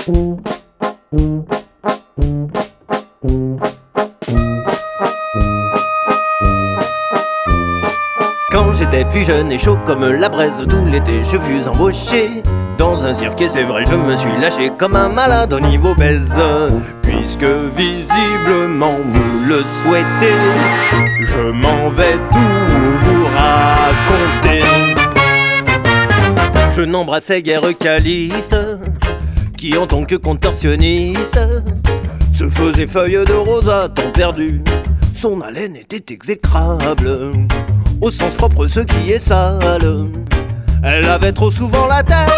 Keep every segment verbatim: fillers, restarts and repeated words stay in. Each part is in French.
Quand j'étais plus jeune et chaud comme la braise, tout l'été je fus embauché dans un cirque et c'est vrai je me suis lâché comme un malade au niveau baise. Puisque visiblement vous le souhaitez, je m'en vais tout vous raconter. Je n'embrassais guère Caliste, qui en tant que contorsionniste se faisait feuille de rose à temps perdu. Son haleine était exécrable, au sens propre ce qui est sale. Elle avait trop souvent la tête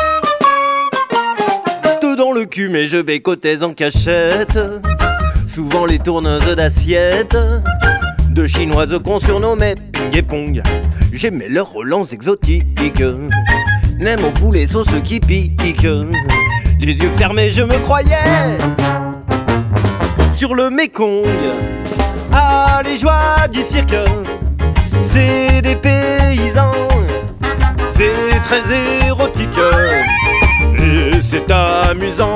dans le cul, mais je bécotais en cachette. Souvent les tourneuses d'assiettes de chinoises qu'on surnommait ping et pong. J'aimais leurs relents exotiques, même au poulet sauce qui pique. Les yeux fermés je me croyais sur le Mékong. Ah, les joies du cirque, c'est des paysans, c'est très érotique et c'est amusant.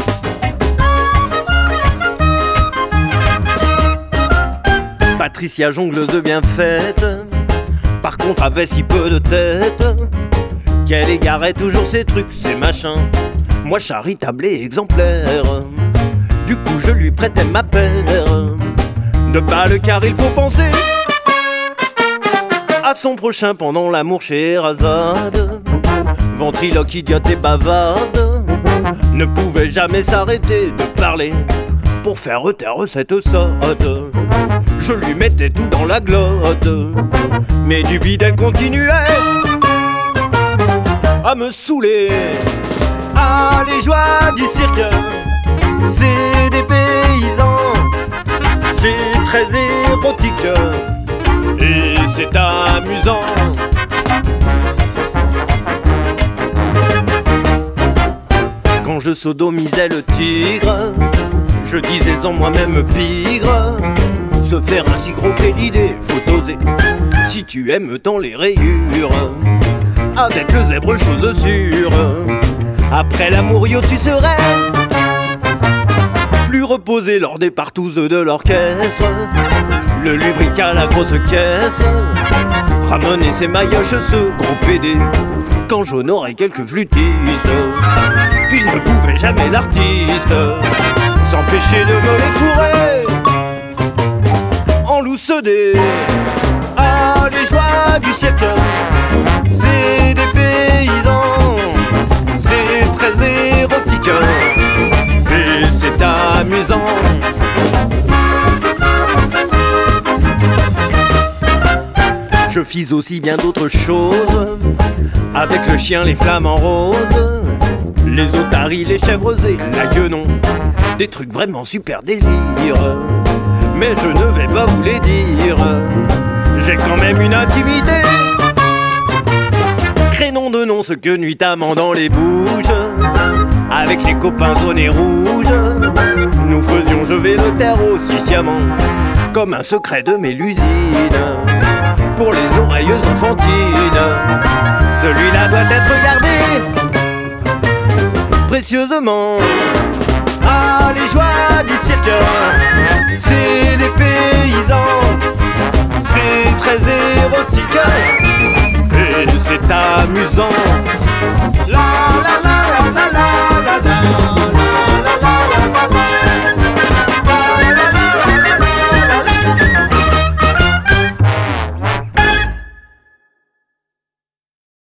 Patricia jongleuse bien faite, par contre avait si peu de tête qu'elle égarait toujours ses trucs, ses machins. Moi charitable et exemplaire, du coup je lui prêtais ma paire de balles car il faut penser à son prochain pendant l'amour Scheherazade. Ventriloque, idiote et bavarde, ne pouvait jamais s'arrêter de parler pour faire taire cette sotte. Je lui mettais tout dans la glotte, mais du bide elle continuait à me saouler. Ah, les joies du cirque, c'est des paysans, c'est très érotique et c'est amusant. Quand je sodomisais le tigre, je disais en moi-même pigre. Se faire un si gros fait l'idée, faut oser. Si tu aimes tant les rayures, avec le zèbre chose sûre, après l'amour yo tu serais plus reposé lors des partouzes de l'orchestre. Le lubricat, la grosse caisse, ramener ses maillotches, ce gros pédé. Quand j'honorais quelques flûtistes, il ne pouvait jamais l'artiste s'empêcher de me les fourrer en loussedé. Ah, les joies du cirque, c'est des paysans, c'est très érotique et c'est amusant. Je fis aussi bien d'autres choses, avec le chien, les flamants roses, les otaries, les chèvres et la guenon. Des trucs vraiment super délire, mais je ne vais pas vous les dire. J'ai quand même une intimité, crénom de nom ce que nuitamment dans les bouges, avec les copains au nez rouge, nous faisions je vais le taire aussi sciemment, comme un secret de Mélusine. Pour les oreilles enfantines, celui-là doit être gardé précieusement. Ah, les joies du cirque, c'est des paysans, c'est très érotique et c'est amusant. La